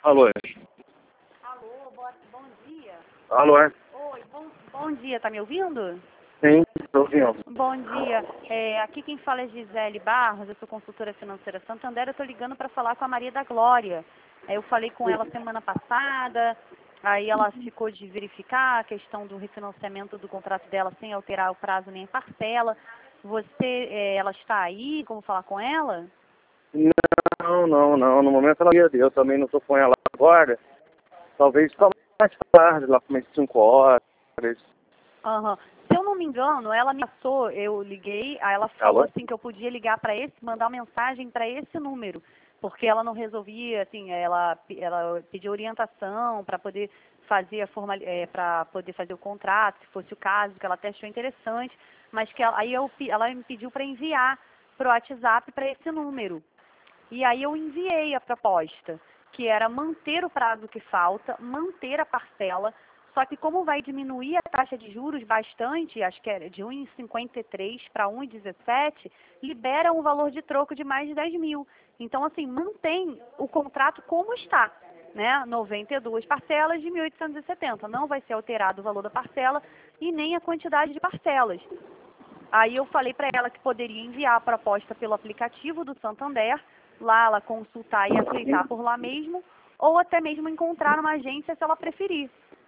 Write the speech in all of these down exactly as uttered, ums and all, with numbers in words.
Alô? Alô, boa, bom dia. Alô? Oi, bom, bom dia, tá me ouvindo? Sim, estou ouvindo. Bom dia. É, aqui quem fala é Gisele Barros, eu sou consultora financeira Santander, eu estou ligando para falar com a Maria da Glória. É, eu falei com ela semana passada, aí ela ficou de verificar a questão do refinanciamento do contrato dela sem alterar o prazo nem a parcela. Você, é, ela está aí? Como falar com ela? Não, não, não. No momento ela ia, eu também não estou com ela agora. Talvez só mais tarde, lá por umas cinco horas. Aham. Se eu não me engano, ela me passou, eu liguei, aí ela falou Alô? assim que eu podia ligar para esse, mandar uma mensagem para esse número, porque ela não resolvia, assim, ela, ela pediu orientação para poder fazer a forma, é, para poder fazer o contrato, se fosse o caso, que ela até achou interessante, mas que ela, aí eu, ela me pediu para enviar pro WhatsApp para esse número. E aí eu enviei a proposta, que era manter o prazo que falta, manter a parcela, só que como vai diminuir a taxa de juros bastante, acho que é de um vírgula cinquenta e três para um vírgula dezessete, libera um valor de troco de mais de dez mil. Então, assim, mantém o contrato como está, né? noventa e duas parcelas de mil oitocentos e setenta. Não vai ser alterado o valor da parcela e nem a quantidade de parcelas. Aí eu falei para ela que poderia enviar a proposta pelo aplicativo do Santander, lá ela consultar e aceitar por lá mesmo, ou até mesmo encontrar uma agência se ela preferir.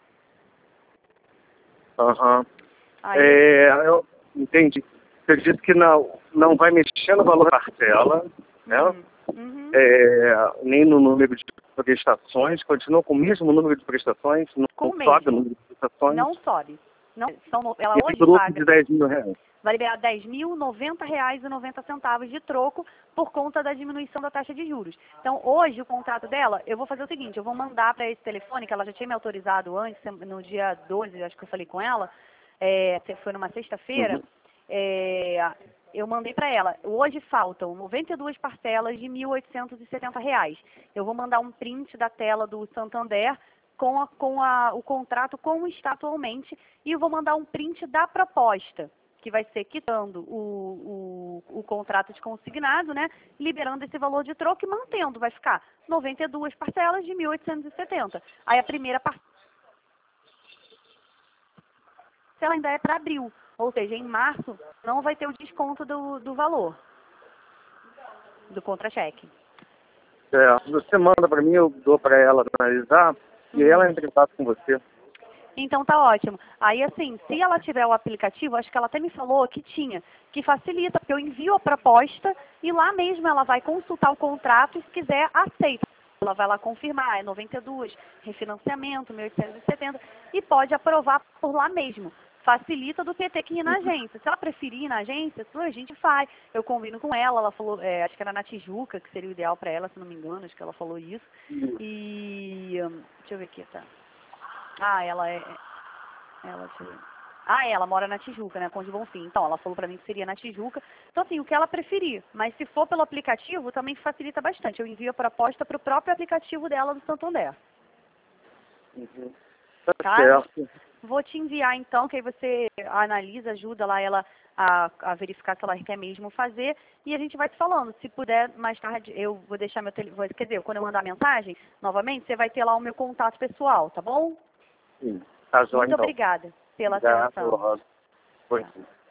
Aham. Aí eu... É, eu entendi. Você disse que não, não vai mexer no valor da parcela, né? Uhum. Uhum. É, nem no número de prestações, continua com o mesmo número de prestações, não Com o sobe o mesmo. número de prestações, Não sobe. Não, são, no- ela e hoje grupo paga, de dez mil reais. vai liberar dez mil e noventa reais e noventa centavos de troco por conta da diminuição da taxa de juros. Então, hoje, o contrato dela, eu vou fazer o seguinte, eu vou mandar para esse telefone, que ela já tinha me autorizado antes, no dia doze, acho que eu falei com ela, é, foi numa sexta-feira, Uhum. é, eu mandei para ela, hoje faltam noventa e duas parcelas de mil oitocentos e setenta reais. Eu vou mandar um print da tela do Santander com, a, com a, o contrato como está atualmente e eu vou mandar um print da proposta, que vai ser quitando o, o, o contrato de consignado, né, liberando esse valor de troco e mantendo, vai ficar noventa e duas parcelas de mil oitocentos e setenta. Aí a primeira parcela ainda é para abril, ou seja, em março não vai ter o desconto do, do valor do contra-cheque. É, você manda para mim, eu dou para ela analisar, e aí ela Uhum. entra em contato com você. Então tá ótimo. Aí assim, se ela tiver o aplicativo, acho que ela até me falou que tinha, que facilita, porque eu envio a proposta e lá mesmo ela vai consultar o contrato e se quiser aceita. Ela vai lá confirmar, é noventa e dois, refinanciamento, mil oitocentos e setenta, e pode aprovar por lá mesmo. Facilita do que ter que ir na agência. Se ela preferir ir na agência, a gente faz. Eu combino com ela, ela falou, é, acho que era na Tijuca, que seria o ideal para ela, se não me engano, acho que ela falou isso. E hum, deixa eu ver aqui, tá? Ah, ela é. Ela, deixa eu ver. Ah, ela mora na Tijuca, né? Conde Bonfim. Então, ela falou pra mim que seria na Tijuca. Então, assim, o que ela preferir. Mas se for pelo aplicativo, também facilita bastante. Eu envio a proposta pro próprio aplicativo dela do Santander. Uhum. Tá Tá? certo. Vou te enviar, então, que aí você analisa, ajuda lá ela a, a verificar se ela quer mesmo fazer. E a gente vai te falando. Se puder, mais tarde, eu vou deixar meu telefone. Quer dizer, quando eu mandar a mensagem, novamente, você vai ter lá o meu contato pessoal, tá bom? Sim. Tá jóia, Muito então. obrigada pela Obrigado, atenção. Rosa. Foi Tchau. sim.